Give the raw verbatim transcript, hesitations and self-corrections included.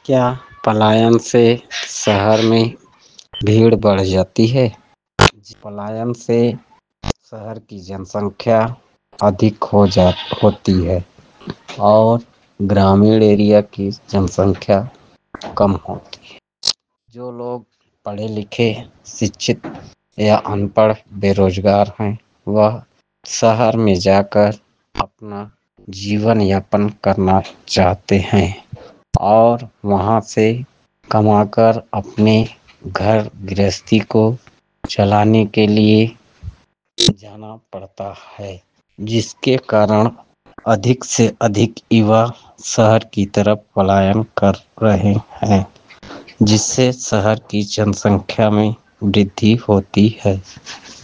क्या पलायन से शहर में भीड़ बढ़ जाती है? पलायन से शहर की जनसंख्या अधिक हो जा होती है और ग्रामीण एरिया की जनसंख्या कम होती है। जो लोग पढ़े लिखे, शिक्षित या अनपढ़ बेरोजगार हैं, वह शहर में जाकर अपना जीवन यापन करना चाहते हैं और वहाँ से कमाकर अपने घर गृहस्थी को चलाने के लिए जाना पड़ता है, जिसके कारण अधिक से अधिक युवा शहर की तरफ पलायन कर रहे हैं, जिससे शहर की जनसंख्या में वृद्धि होती है।